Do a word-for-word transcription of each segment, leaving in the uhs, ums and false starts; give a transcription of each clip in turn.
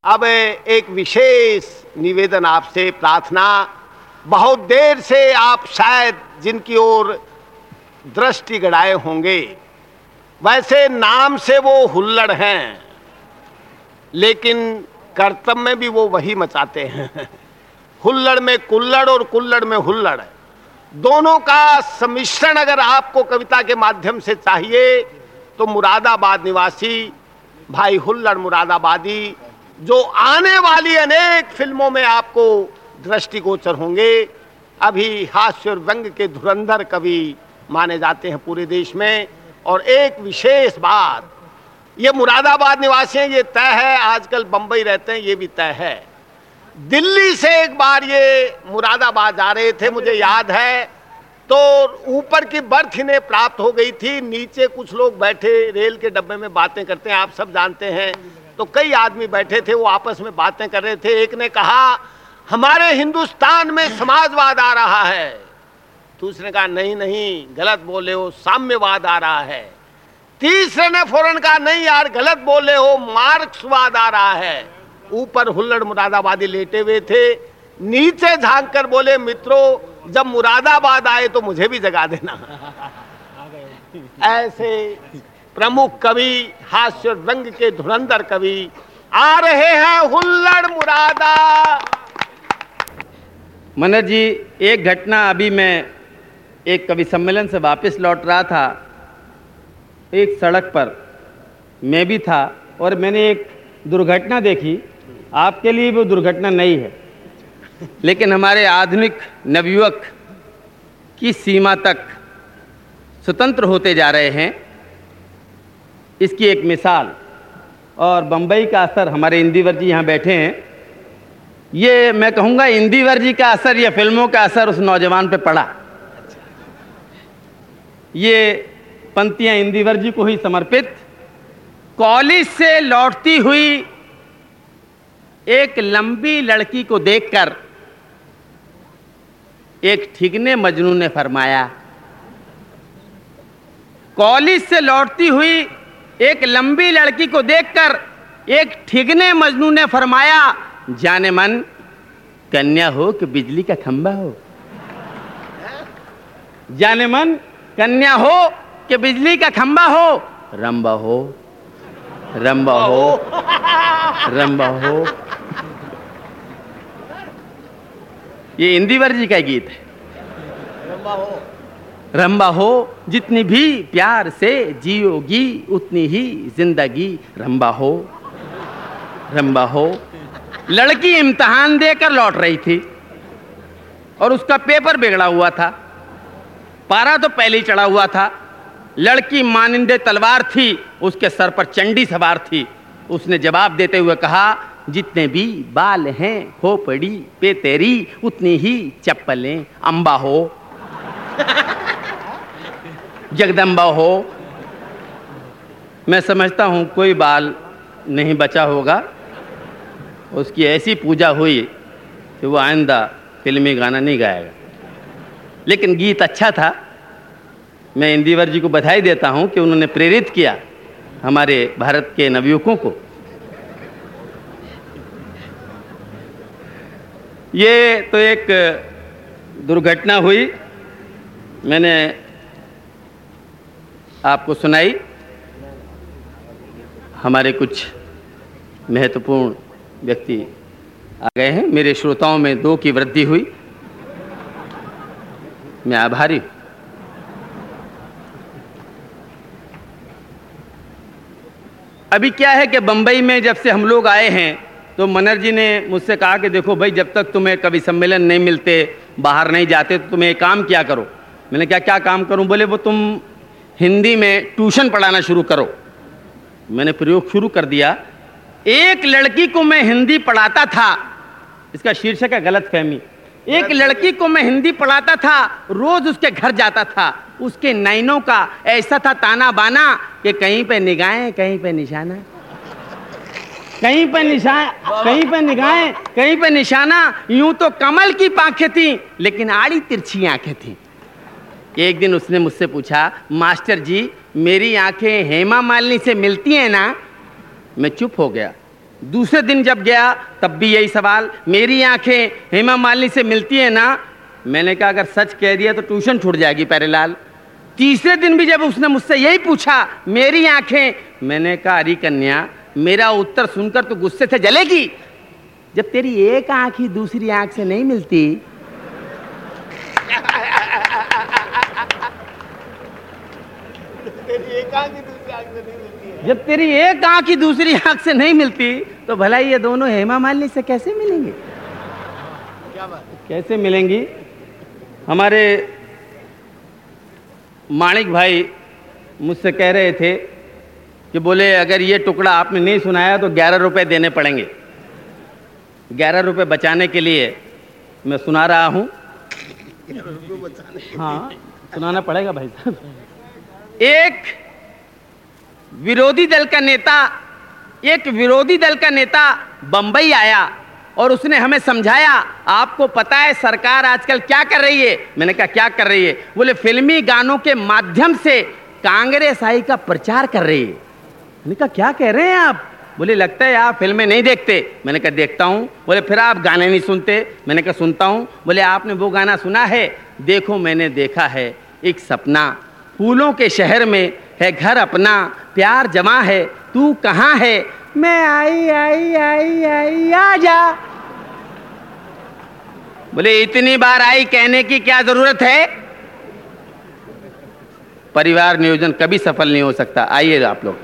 अब एक विशेष निवेदन आपसे, प्रार्थना, बहुत देर से आप शायद जिनकी ओर दृष्टि गड़ाए होंगे, वैसे नाम से वो हुल्लड़ हैं, लेकिन कर्तव्य में भी वो वही मचाते हैं। हुल्लड़ में कुल्लड़ और कुल्लड़ में हुल्लड़, दोनों का सम्मिश्रण अगर आपको कविता के माध्यम से चाहिए तो मुरादाबाद निवासी भाई हुल्लड़ मुरादाबादी, जो आने वाली अनेक फिल्मों में आपको दृष्टिगोचर होंगे, अभी हास्य और व्यंग के धुरंधर कवि माने जाते हैं पूरे देश में। और एक विशेष बात, ये मुरादाबाद निवासी हैं, ये तय है, आजकल बंबई रहते हैं, ये भी तय है। दिल्ली से एक बार ये मुरादाबाद जा रहे थे, मुझे याद है, तो ऊपर की बर्थ इन्हें प्राप्त हो गई थी, नीचे कुछ लोग बैठे रेल के डब्बे में बातें करते हैं, आप सब जानते हैं। तो कई आदमी बैठे थे, वो आपस में बातें कर रहे थे। एक ने कहा हमारे हिंदुस्तान में समाजवाद आ रहा है, दूसरे ने कहा नहीं नहीं गलत बोले हो, साम्यवाद आ रहा है। तीसरे ने फौरन कहा नहीं यार गलत बोले हो, मार्क्सवाद आ रहा है। ऊपर हुल्लड़ मुरादाबादी लेटे हुए थे, नीचे झांक कर बोले मित्रों जब मुरादाबाद आए तो मुझे भी जगा देना। ऐसे प्रमुख कवि, हास्य व्यंग के धुरंधर कवि आ रहे हैं, हुल्लड़ मुरादा। मनोज जी, एक घटना, अभी मैं एक कवि सम्मेलन से वापस लौट रहा था, एक सड़क पर मैं भी था और मैंने एक दुर्घटना देखी। आपके लिए वो दुर्घटना नहीं है, लेकिन हमारे आधुनिक नवयुवक की सीमा तक स्वतंत्र होते जा रहे हैं, इसकी एक मिसाल। और बम्बई का असर, हमारे इंदिवर जी यहाँ बैठे हैं, ये मैं कहूँगा इंदिवर जी का असर या फिल्मों का असर उस नौजवान पे पड़ा। ये पंक्तियाँ इंदिवर जी को ही समर्पित। कॉलेज से लौटती हुई एक लंबी लड़की को देखकर एक ठिगने मजनू ने फरमाया, कॉलेज से लौटती हुई एक लंबी लड़की को देखकर एक ठिगने मजनू ने फरमाया, जाने मन कन्या हो कि बिजली का खंभा हो, जाने मन कन्या हो कि बिजली का खंभा हो, रंबा हो रंबा हो रंबा हो। ये इंदिवर जी का गीत है। रंबा हो रंबा हो जितनी भी प्यार से जियोगी उतनी ही जिंदगी रंबा हो रंबा हो। लड़की इम्तिहान देकर लौट रही थी और उसका पेपर बिगड़ा हुआ था, पारा तो पहले ही चढ़ा हुआ था। लड़की मानिंदे तलवार थी, उसके सर पर चंडी सवार थी। उसने जवाब देते हुए कहा, जितने भी बाल हैं खोपड़ी पे तेरी उतनी ही चप्पलें अंबा हो जगदम्बा हो। मैं समझता हूँ कोई बाल नहीं बचा होगा। उसकी ऐसी पूजा हुई कि वो आइंदा फिल्मी गाना नहीं गाएगा, लेकिन गीत अच्छा था। मैं इंदिवर जी को बधाई देता हूँ कि उन्होंने प्रेरित किया हमारे भारत के नवयुवकों को। ये तो एक दुर्घटना हुई, मैंने आपको सुनाई। हमारे कुछ महत्वपूर्ण व्यक्ति आ गए हैं, मेरे श्रोताओं में दो की वृद्धि हुई, मैं आभारी हूँ। अभी क्या है कि बंबई में जब से हम लोग आए हैं तो मनोज जी ने मुझसे कहा कि देखो भाई, जब तक तुम्हें कवि सम्मेलन नहीं मिलते, बाहर नहीं जाते, तो तुम्हें एक काम क्या करो। मैंने क्या क्या काम करूं? बोले वो तुम हिंदी में ट्यूशन पढ़ाना शुरू करो। मैंने प्रयोग शुरू कर दिया। एक लड़की को मैं हिंदी पढ़ाता था, इसका शीर्षक है गलतफहमी। एक लड़की को मैं हिंदी पढ़ाता था, रोज उसके घर जाता था। उसके नैनों का ऐसा था ताना बाना कि कहीं पे निगाहें कहीं पे निशाना, कहीं पे निशान कहीं पे निगाहें कहीं पे निशाना। यूं तो कमल की पांखें थी, लेकिन आड़ी तिरछी आंखें थी। एक दिन उसने मुझसे पूछा, मास्टर जी मेरी आंखें हेमा मालिनी से मिलती हैं ना? मैं चुप हो गया। दूसरे दिन जब गया तब भी यही सवाल, मेरी आंखें हेमा मालिनी से मिलती है ना? मैंने कहा अगर सच कह दिया तो ट्यूशन छूट जाएगी प्यारेलाल। तीसरे दिन भी जब उसने मुझसे यही पूछा, मेरी आंखें, मैंने कहा अरे कन्या, मेरा उत्तर सुनकर तो गुस्से से जलेगी। जब तेरी एक आंख ही दूसरी आंख से नहीं मिलती, तेरी एक आंख ही दूसरी आंख से नहीं मिलती है। जब तेरी एक आंख ही दूसरी आंख से नहीं मिलती तो भला ये दोनों हेमा मालिनी से कैसे मिलेंगे? क्या बात? कैसे मिलेंगी? हमारे माणिक भाई मुझसे कह रहे थे कि बोले अगर ये टुकड़ा आपने नहीं सुनाया तो ग्यारह रुपए देने पड़ेंगे। ग्यारह रुपए बचाने के लिए मैं सुना रहा हूं। हाँ, सुनाना पड़ेगा भाई साहब। एक विरोधी दल का नेता एक विरोधी दल का नेता बंबई आया और उसने हमें समझाया, आपको पता है सरकार आजकल क्या कर रही है? मैंने कहा क्या कर रही है? बोले फिल्मी गानों के माध्यम से कांग्रेस आई का प्रचार कर रही है। मैंने कहा क्या कह रहे हैं आप? बोले लगता है आप फिल्में नहीं देखते। मैंने कहा देखता हूं। बोले फिर आप गाने नहीं सुनते? मैंने कहा सुनता हूं। बोले आपने वो गाना सुना है, देखो मैंने देखा है एक सपना, फूलों के शहर में है घर अपना, प्यार जमा है, तू कहाँ है, मैं आई आई आई आई आजा। बोले इतनी बार आई कहने की क्या जरूरत है? परिवार नियोजन कभी सफल नहीं हो सकता। आइए आप लोग।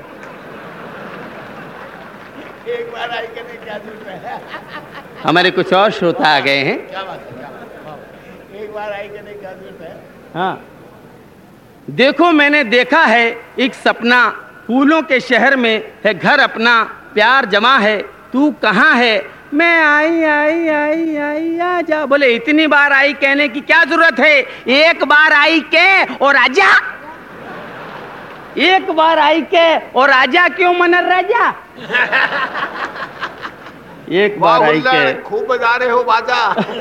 एक बार आई कहने की क्या जरूरत है? हमारे कुछ और श्रोता आ गए हैं। क्या बात है, क्या बात है? एक बार आई कहने की क्या जरूरत है? हाँ, देखो मैंने देखा है एक सपना, फूलों के शहर में है घर अपना, प्यार जमा है, तू कहाँ है, मैं आई आई आई आई आजा। बोले इतनी बार आई कहने की क्या जरूरत है? एक बार आई के और आजा। एक बार आई के और आजा क्यों मनर राजा? एक बार आई के। खूब बजा रहे हो बाजा।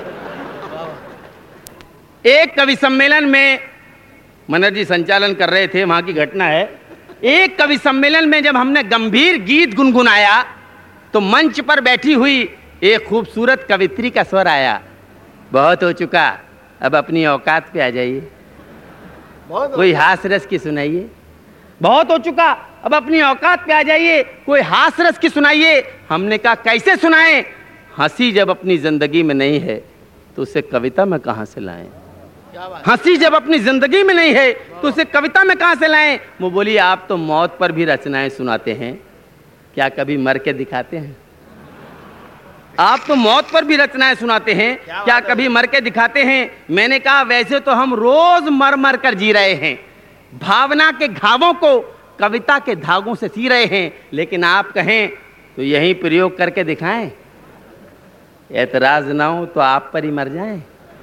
एक कवि सम्मेलन में मनर जी संचालन कर रहे थे, वहां की घटना है। एक कवि सम्मेलन में जब हमने गंभीर गीत गुनगुनाया तो मंच पर बैठी हुई एक खूबसूरत कवित्री का स्वर आया, बहुत हो चुका, अब अपनी औकात पे आ जाइए, कोई हास रस की सुनाइए। बहुत हो चुका, अब अपनी औकात पे आ जाइए, कोई हास रस की सुनाइए। हमने कहा कैसे सुनाएं? हंसी जब अपनी जिंदगी में नहीं है तो उसे कविता में कहां से लाएं? हंसी जब अपनी जिंदगी में नहीं है तो उसे कविता में कहां से लाएं? वो बोली आप तो मौत पर भी रचनाएं सुनाते हैं, क्या कभी मर के दिखाते हैं? आप तो मौत पर भी रचनाएं सुनाते हैं, क्या कभी मर के दिखाते हैं? मैंने कहा वैसे तो हम रोज मर मर कर जी रहे हैं, भावना के घावों को कविता के धागों से सी रहे हैं, लेकिन आप कहें तो यही प्रयोग करके दिखाएं, ऐतराज ना हो तो आप पर ही मर जाएं,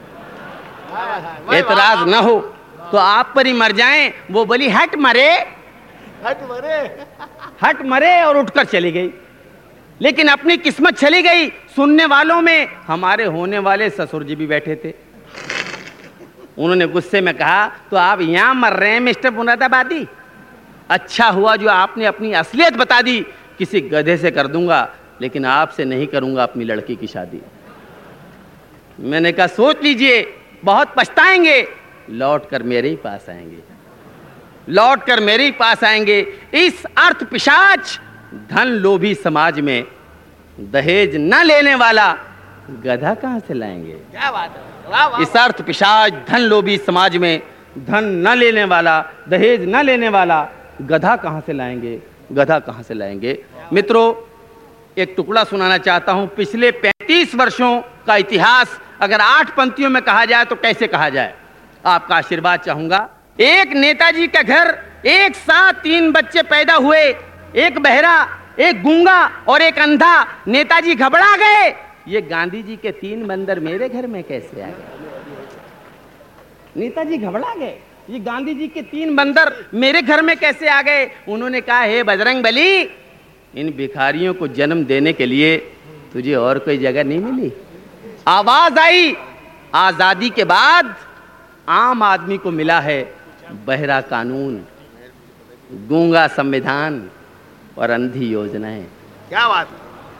ऐतराज ना हो तो आप पर ही मर जाएं। वो बोली हट मरे, हट मरे, हट मरे और उठकर चली गई। लेकिन अपनी किस्मत चली गई। सुनने वालों में हमारे होने वाले ससुर जी भी बैठे थे। उन्होंने गुस्से में कहा तो आप यहां मर रहे हैं मिस्टर मुरादाबादी? अच्छा हुआ जो आपने अपनी असलियत बता दी, किसी गधे से कर दूंगा लेकिन आपसे नहीं करूंगा अपनी लड़की की शादी। मैंने कहा सोच लीजिए, बहुत पछताएंगे, लौट कर मेरे ही पास आएंगे, लौट कर मेरे ही पास आएंगे। इस अर्थ पिशाच धन लोभी समाज में दहेज न लेने वाला गधा कहां से लाएंगे? क्या बात है, वाह वाह। इस अर्थ पिशाच धन लोभी समाज में धन न लेने वाला, दहेज न लेने वाला गधा कहां से लाएंगे? गधा कहां से लाएंगे? मित्रों, एक टुकड़ा सुनाना चाहता हूं। पिछले पैंतीस वर्षों का इतिहास अगर आठ पंक्तियों में कहा जाए तो कैसे कहा जाए? आपका आशीर्वाद चाहूंगा। एक नेताजी का घर, एक साथ तीन बच्चे पैदा हुए, एक बहरा, एक गूंगा और एक अंधा। नेताजी घबरा गए, ये गांधी जी के तीन बंदर मेरे घर में कैसे आ गए? नेताजी घबरा गए, ये गांधी जी के तीन बंदर मेरे घर में कैसे आ गए? उन्होंने कहा हे बजरंग बली, इन भिखारियों को जन्म देने के लिए तुझे और कोई जगह नहीं मिली? आवाज आई, आजादी के बाद आम आदमी को मिला है बहरा कानून, गूंगा संविधान और अंधी योजनाएं। क्या बात।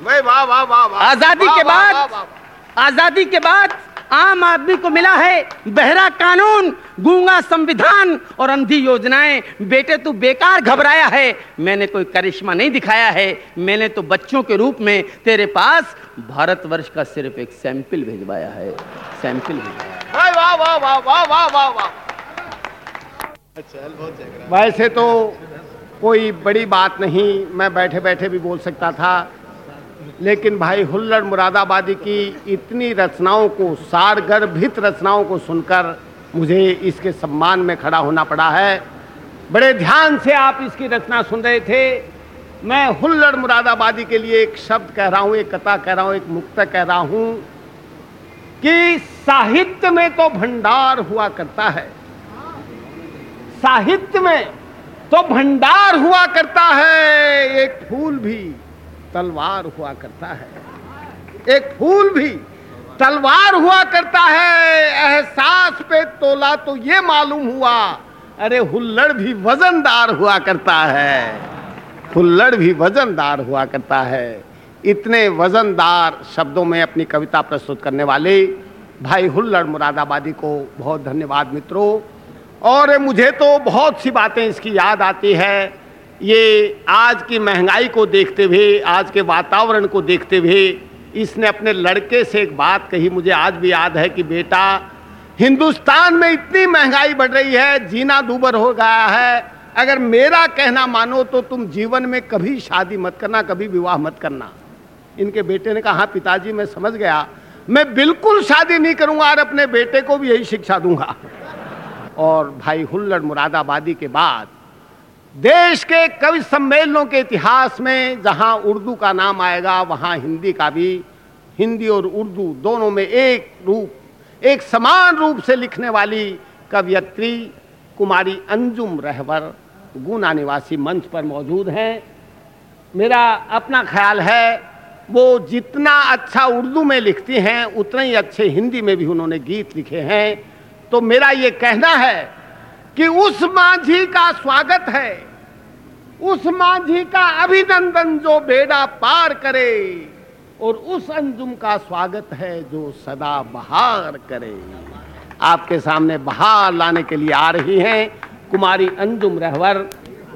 वाह वाह वाह वाह। आजादी के बाद आजादी के बाद आम आदमी को मिला है बहरा कानून, गूंगा संविधान और अंधी योजनाएं। बेटे तू बेकार घबराया है, मैंने कोई करिश्मा नहीं दिखाया है, मैंने तो बच्चों के रूप में तेरे पास भारतवर्ष का सिर्फ एक सैंपल भिजवाया है, सैंपल भिजवाया। वाह वाह वाह वाह वाह वाह वाह। वैसे तो कोई बड़ी बात नहीं, मैं बैठे बैठे भी बोल सकता था, लेकिन भाई हुल्लड़ मुरादाबादी की इतनी रचनाओं को, सारगर्भित रचनाओं को सुनकर मुझे इसके सम्मान में खड़ा होना पड़ा है। बड़े ध्यान से आप इसकी रचना सुन रहे थे। मैं हुल्लड़ मुरादाबादी के लिए एक शब्द कह रहा हूं, एक कथा कह रहा हूं, एक मुक्तक कह रहा हूं कि साहित्य में तो भंडार हुआ करता है, साहित्य में तो भंडार हुआ करता है, एक फूल भी तलवार हुआ करता है, एक फूल भी तलवार हुआ करता है। एहसास पे तोला तो ये मालूम हुआ, अरे हुल्लड़ भी वजनदार हुआ करता है, हुल्लड़ भी वजनदार हुआ करता है। इतने वजनदार शब्दों में अपनी कविता प्रस्तुत करने वाले भाई हुल्लड़ मुरादाबादी को बहुत धन्यवाद मित्रों। और मुझे तो बहुत सी बातें इसकी याद आती है। ये आज की महंगाई को देखते हुए, आज के वातावरण को देखते हुए इसने अपने लड़के से एक बात कही, मुझे आज भी याद है कि बेटा, हिंदुस्तान में इतनी महंगाई बढ़ रही है, जीना दूभर हो गया है, अगर मेरा कहना मानो तो तुम जीवन में कभी शादी मत करना, कभी विवाह मत करना। इनके बेटे ने कहा, हाँ पिताजी मैं समझ गया, मैं बिल्कुल शादी नहीं करूंगा और अपने बेटे को भी यही शिक्षा दूंगा। और भाई हुल्लड़ मुरादाबादी के बाद देश के कवि सम्मेलनों के इतिहास में जहां उर्दू का नाम आएगा, वहां हिंदी का भी, हिंदी और उर्दू दोनों में एक रूप, एक समान रूप से लिखने वाली कवयित्री कुमारी अंजुम रहवर गुना निवासी मंच पर मौजूद हैं। मेरा अपना ख्याल है वो जितना अच्छा उर्दू में लिखती हैं उतना ही अच्छे हिंदी में भी उन्होंने गीत लिखे हैं। तो मेरा ये कहना है कि उस माझी का स्वागत है, उस माझी का अभिनंदन जो बेड़ा पार करे, और उस अंजुम का स्वागत है जो सदा बहार करे। आपके सामने बहार लाने के लिए आ रही हैं कुमारी अंजुम रहवर।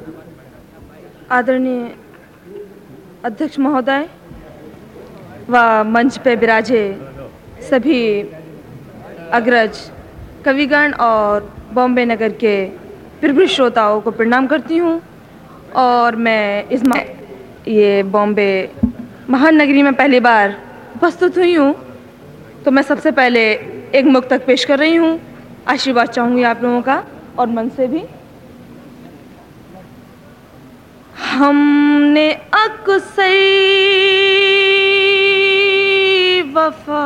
आदरणीय अध्यक्ष महोदय व मंच पे विराजे सभी अग्रज कविगण और बॉम्बे नगर के प्रबुद्ध श्रोताओं को प्रणाम करती हूँ। और मैं इस ये बॉम्बे महानगरी में पहली बार उपस्थित हुई हूँ, तो मैं सबसे पहले एक मुक्तक पेश कर रही हूँ। आशीर्वाद चाहूँगी आप लोगों का और मन से भी। हमने अक्सर वफा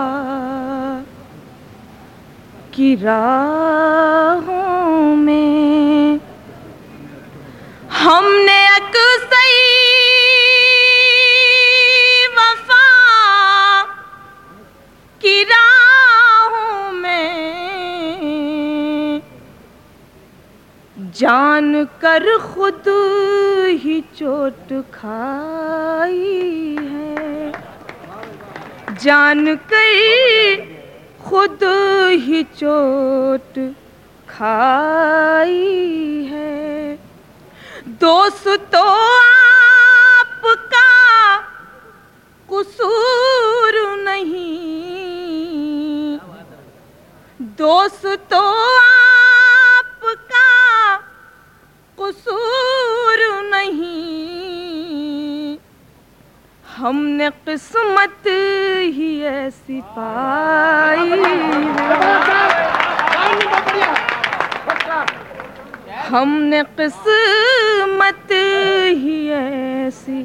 की राहों में, हमने अक्सर वफा की राहों में जान कर खुद ही चोट खाई है, जान कर खुद ही चोट खाई है। दोस्तों आपका कसूर नहीं, दोस्तों आपका कसूर नहीं, हमने किस्मत ही ऐसी पाई है, हमने किस्मत ही ऐसी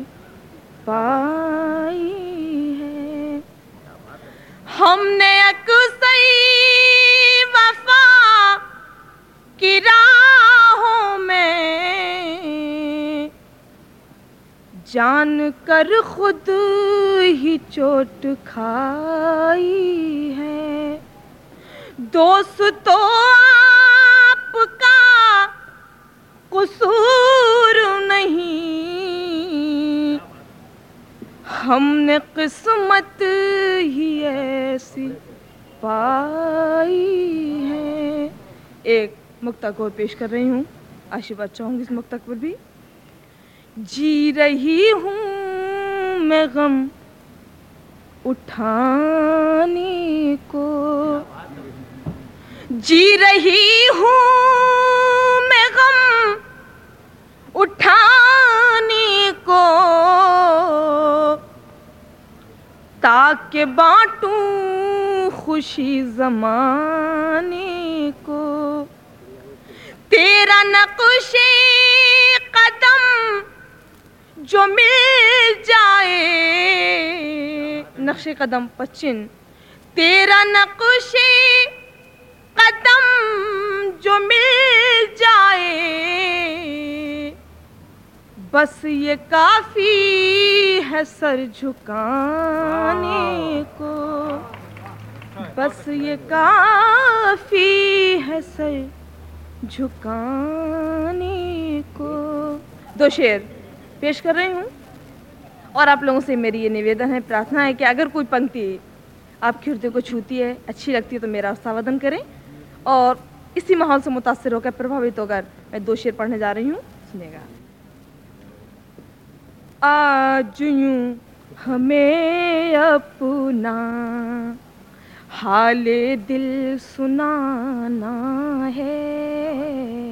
पाई है। हमने अक्सर वफा की राहों में जान कर खुद ही चोट खाई है। दोस्तों आपका कसूर नहीं, हमने किस्मत ही ऐसी पाई है। एक मुक्तक और पेश कर रही हूँ, आशीर्वाद चाहूँगी इस मुक्तक पर भी। जी रही हूँ मैं गम उठाने को, जी रही हूँ मैं गम उठाने को, ताकि बांटूं खुशी ज़माने को। तेरा नक्शे कदम जो मिल जाए, नक्शे कदम पश्चिम, तेरा नक्शे कदम जो मिल जाए, बस ये काफी है सर झुकाने को, बस ये काफी है सर झुकाने को। दो शेर पेश कर रही हूँ और आप लोगों से मेरी ये निवेदन है, प्रार्थना है कि अगर कोई पंक्ति आपके हृदय को छूती है, अच्छी लगती है तो मेरा उत्साहवर्धन करें। और इसी माहौल से मुतासिर होकर, प्रभावित होकर मैं दो शेर पढ़ने जा रही हूँ, सुनिएगा। आज यूं हमें अपना हाले दिल सुनाना है,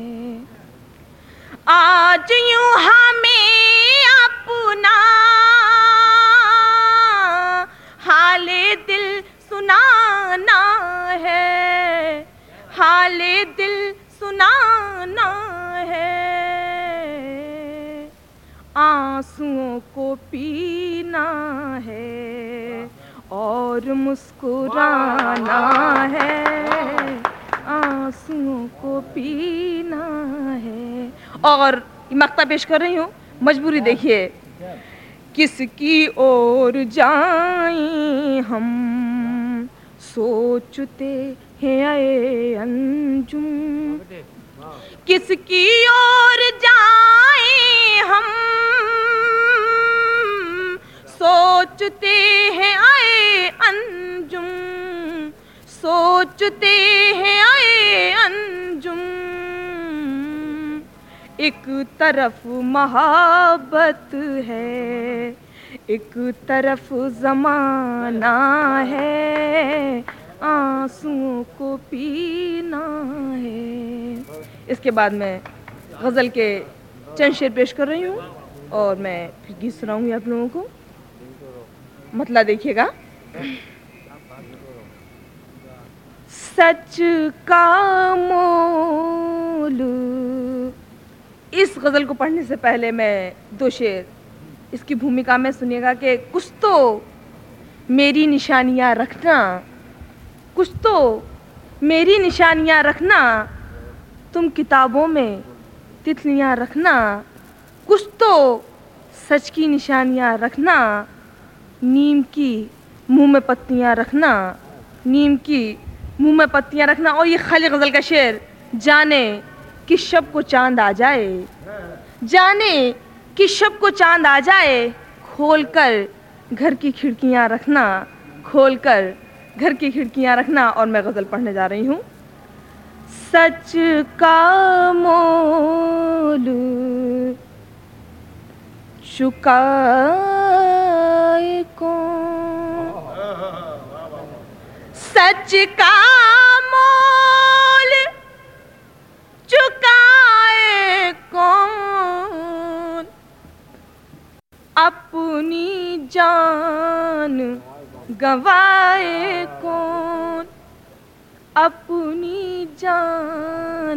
आज यूं हमें अपना हाले दिल सुनाना है, हाले दिल सुनाना है। आंसुओं को पीना है और मुस्कुराना है, आंसुओं को पीना है। और मक्ता पेश कर रही हूँ, मजबूरी देखिए। किसकी ओर जाएं हम सोचते हैं ऐ अंजुम, किसकी ओर जाएं हम सोचते हैं ऐ अंजुम, सोचते हैं ऐ अंजुम। एक तरफ मोहब्बत है, एक तरफ ज़माना है, आंसुओं को पीना है। इसके बाद मैं गज़ल के चंद शेर पेश कर रही हूँ और मैं फिर गीत सुनाऊंगी आप लोगों को। मतला देखिएगा। सच का मोल, इस गज़ल को पढ़ने से पहले मैं दो शेर इसकी भूमिका में सुनिएगा कि कुछ तो मेरी निशानियाँ रखना, कुछ तो मेरी निशानियाँ रखना, तुम किताबों में तितलियाँ रखना, कुछ तो सच की निशानियाँ रखना, नीम की मुंह में पत्तियाँ रखना, नीम की मुंह में पत्तियाँ रखना। और ये खाली गज़ल का शेर, जाने कि शब को चांद आ जाए, जाने कि शब को चांद आ जाए, खोलकर घर की खिड़कियाँ रखना, खोलकर घर की खिड़कियाँ रखना। और मैं गज़ल पढ़ने जा रही हूँ। सच का मोल चुकाए कौन, सच का मोल चुकाए कौन, अपनी जान गवाए कौन, अपनी जान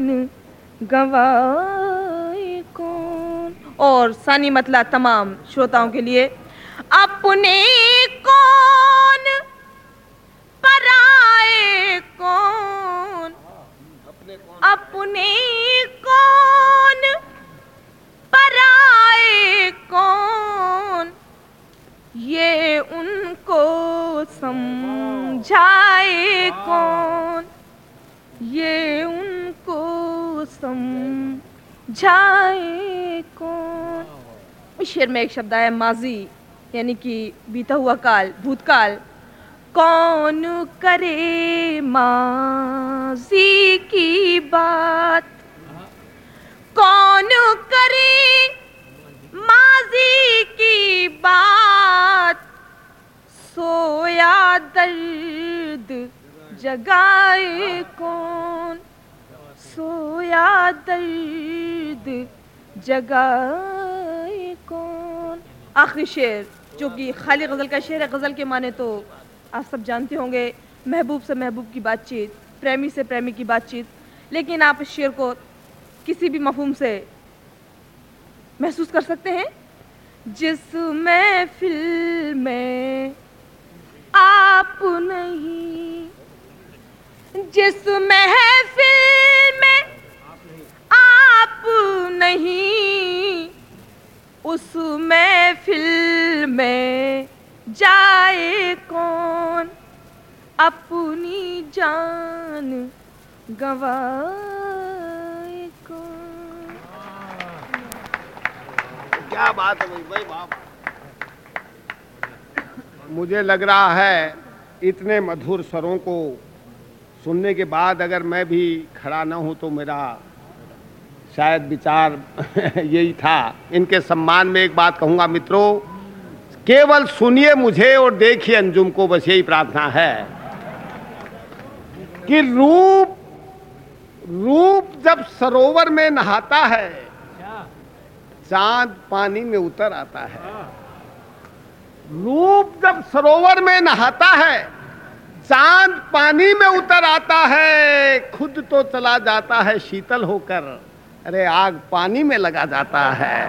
गवाए कौन। और सानी मतला तमाम श्रोताओं के लिए। अपने कौन पराए कौन, अपने कौन पराए कौन, ये उनको समझाए कौन, ये उनको समझाए कौन। इस शेर में एक शब्द आया माजी, यानी कि बीता हुआ काल, भूतकाल, कौन करे माजी की बात, कौन करे माजी की बात, सोया दर्द जगाए कौन, सोया दर्द जगाए कौन। आखिरी शेर जो कि खाली गज़ल का शेर है। गज़ल के माने तो आप सब जानते होंगे, महबूब से महबूब की बातचीत, प्रेमी से प्रेमी की बातचीत, लेकिन आप इस शेर को किसी भी मफहूम से महसूस कर सकते हैं। जिस महफिल में आप नहीं, जिस महफिल में आप नहीं, उस महफिल में जाए कौन, अपनी जान गंवाए कौन। क्या बात है भाई भाई बाप। मुझे लग रहा है इतने मधुर स्वरों को सुनने के बाद अगर मैं भी खड़ा ना हूं तो मेरा शायद विचार यही था। इनके सम्मान में एक बात कहूंगा मित्रों, केवल सुनिए मुझे और देखिए अंजुम को, बस यही प्रार्थना है कि रूप रूप जब सरोवर में नहाता है, चांद पानी में उतर आता है। रूप जब सरोवर में नहाता है, चांद पानी में उतर आता है, खुद तो चला जाता है शीतल होकर, अरे आग पानी में लगा जाता है।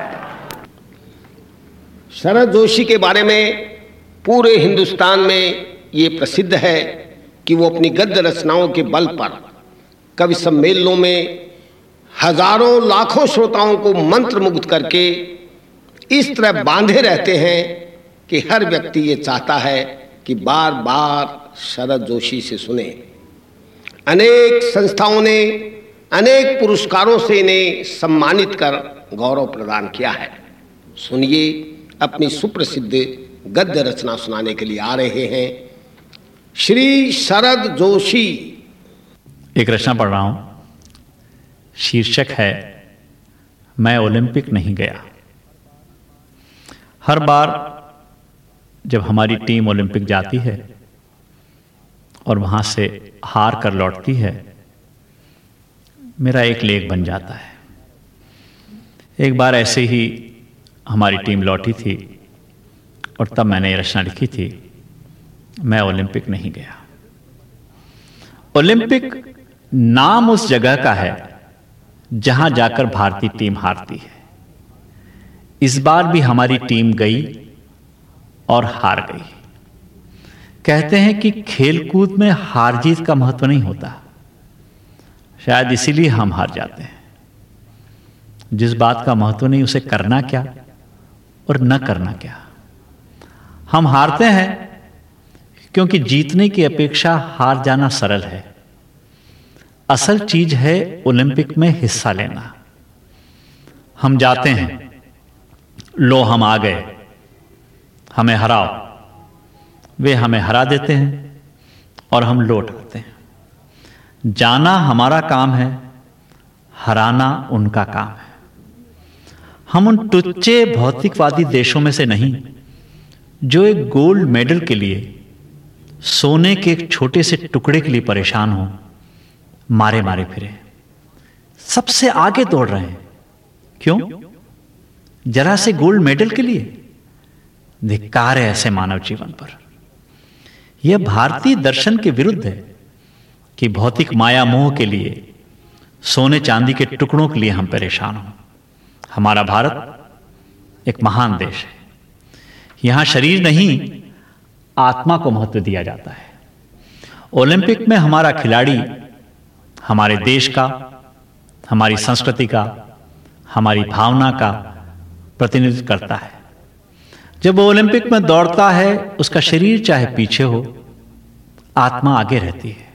शरद जोशी के बारे में पूरे हिंदुस्तान में ये प्रसिद्ध है कि वो अपनी गद्य रचनाओं के बल पर कवि सम्मेलनों में हजारों लाखों श्रोताओं को मंत्रमुग्ध करके इस तरह बांधे रहते हैं कि हर व्यक्ति ये चाहता है कि बार बार शरद जोशी से सुने। अनेक संस्थाओं ने अनेक पुरस्कारों से इन्हें सम्मानित कर गौरव प्रदान किया है। सुनिए, अपनी सुप्रसिद्ध गद्य रचना सुनाने के लिए आ रहे हैं श्री शरद जोशी। एक रचना पढ़ रहा हूं, शीर्षक है मैं ओलंपिक नहीं गया। हर बार जब हमारी टीम ओलंपिक जाती है और वहां से हार कर लौटती है, मेरा एक लेख बन जाता है। एक बार ऐसे ही हमारी टीम लौटी थी और तब मैंने ये रचना लिखी थी, मैं ओलंपिक नहीं गया। ओलंपिक नाम उस जगह का है जहां जाकर भारतीय टीम हारती है। इस बार भी हमारी टीम गई और हार गई। कहते हैं कि खेलकूद में हार जीत का महत्व नहीं होता, शायद इसीलिए हम हार जाते हैं। जिस बात का महत्व नहीं उसे करना क्या और न करना क्या। हम हारते हैं क्योंकि जीतने की अपेक्षा हार जाना सरल है। असल चीज है ओलंपिक में हिस्सा लेना। हम जाते हैं, लो हम आ गए, हमें हराओ। वे हमें हरा देते हैं और हम लौट आते हैं। जाना हमारा काम है, हराना उनका काम है। हम उन टुच्चे भौतिकवादी देशों में से नहीं जो एक गोल्ड मेडल के लिए सोने के एक छोटे से टुकड़े के लिए परेशान हो, मारे मारे फिरे, सबसे आगे दौड़ रहे हैं। क्यों? जरा से गोल्ड मेडल के लिए? धिक्कार है ऐसे मानव जीवन पर। यह भारतीय दर्शन के विरुद्ध है कि भौतिक माया मोह के लिए, सोने चांदी के टुकड़ों के लिए हम परेशान हो। हमारा भारत एक महान देश है। यहां शरीर नहीं, आत्मा को महत्व दिया जाता है। ओलंपिक में हमारा खिलाड़ी हमारे देश का, हमारी संस्कृति का, हमारी भावना का प्रतिनिधित्व करता है। जब वो ओलंपिक में दौड़ता है, उसका शरीर चाहे पीछे हो, आत्मा आगे रहती है।